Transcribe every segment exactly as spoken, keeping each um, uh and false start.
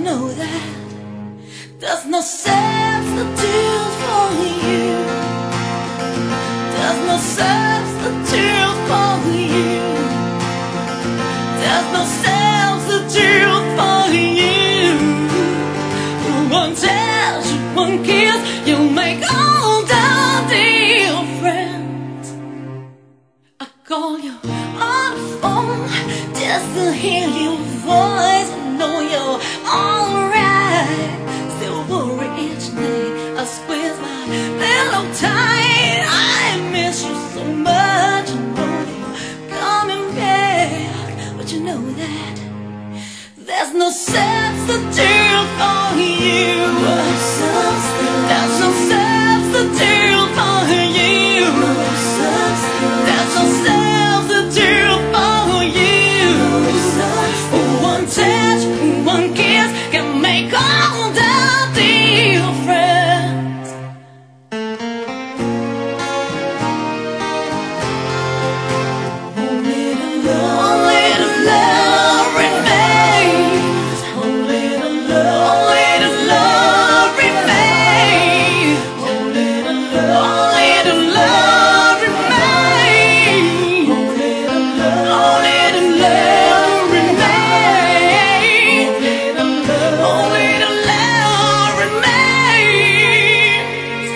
know that there's no substitute for you. There's no substitute for you. There's no substitute for you. One touch, one kiss, you make all the difference. I call you on the phone just to hear your voice. I know you're alright. Still worry each day. I squeeze my pillow tight. I miss you so much. I know you're coming back, but you know that there's no substitute for you. There's no substitute for you. There's no substitute for you. One touch, one kiss can make all the difference. Only the love, only the love remains. Only the love, only the love remains. Only the love, only the love remains. Only the love, only the love remains. Only the love remains.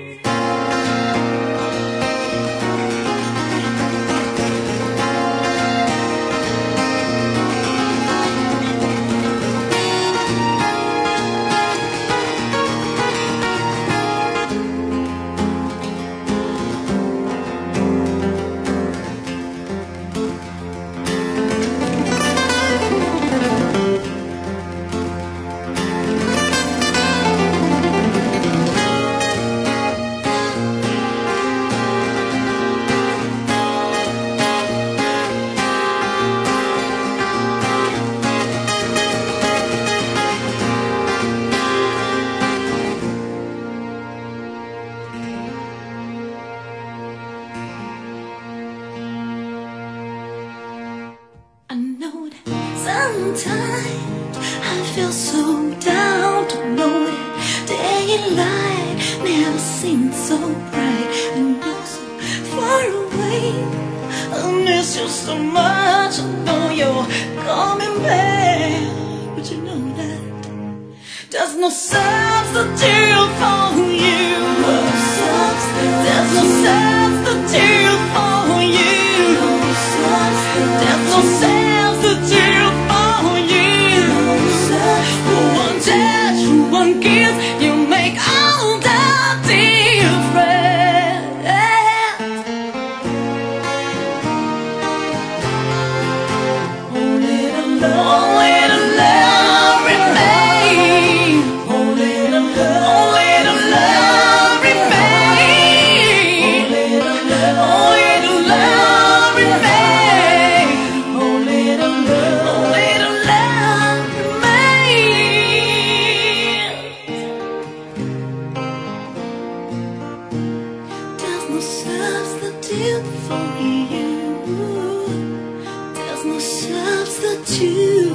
I know that sometimes I feel so down to know that daylight never seemed so bright, and you're so far away. I miss you so much. I know you're coming back, but you know that there's no substitute for you. There's no substitute for you. There's no substitute for you. One touch, one kiss, you make all the difference. Only the love, only the love remains. Only the love, only the love remains. Only the love, only the love remains. Only the love, only the love remains. There's no substitute for you. There's no substitute.